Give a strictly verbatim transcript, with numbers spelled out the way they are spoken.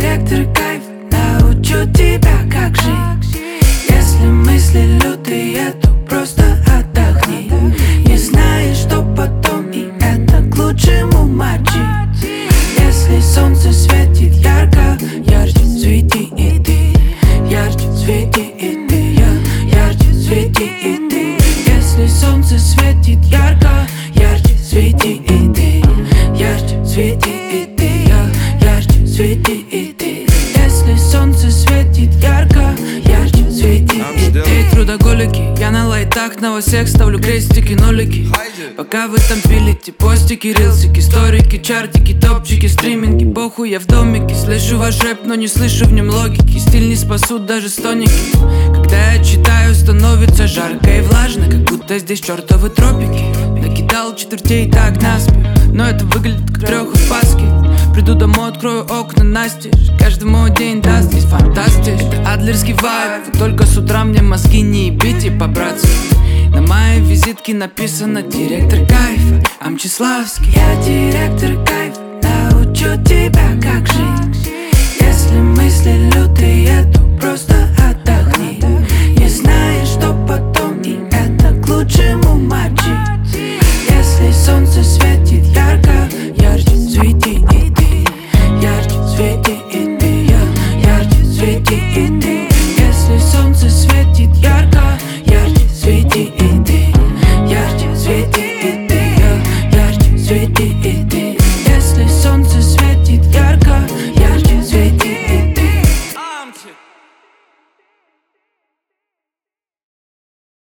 директор кайф, научу тебя, как жить. Если мысли лютые, то просто отдохни. Не знаешь, что потом, и это к лучшему, мочи. Если солнце светит ярко, ярче свети и ты. Ярче свети и ты, я, ярче свети и ты. Если солнце светит ярко, ярче свети и ты. Ярче свети и ты, я, ярче свети и ты. Если солнце светит ярко, ярче свети и ты. Эй, трудоголики, я на лайтах, на всех ставлю крестики, нолики. Пока вы там пилите постики, рилсики, сторики, чартики, топчики, стриминги. Похуй, я в домике, слышу ваш рэп, но не слышу в нем логики. Стиль не спасут даже стоники. Когда я читаю, становится жарко и влажно, как будто здесь чертовы тропики. Накидал четвертей так наспех, но это выглядит как трехопаски. Приду домой, открою окна настежь, каждому день даст здесь фантастиш. Это адлерский вайб, вот только с утра мне мозги не ебите по-братски. На моей визитке написано директор кайфа, Амчиславский. Я директор кайфа, научу тебя, как жить. Если мысли лютые, то просто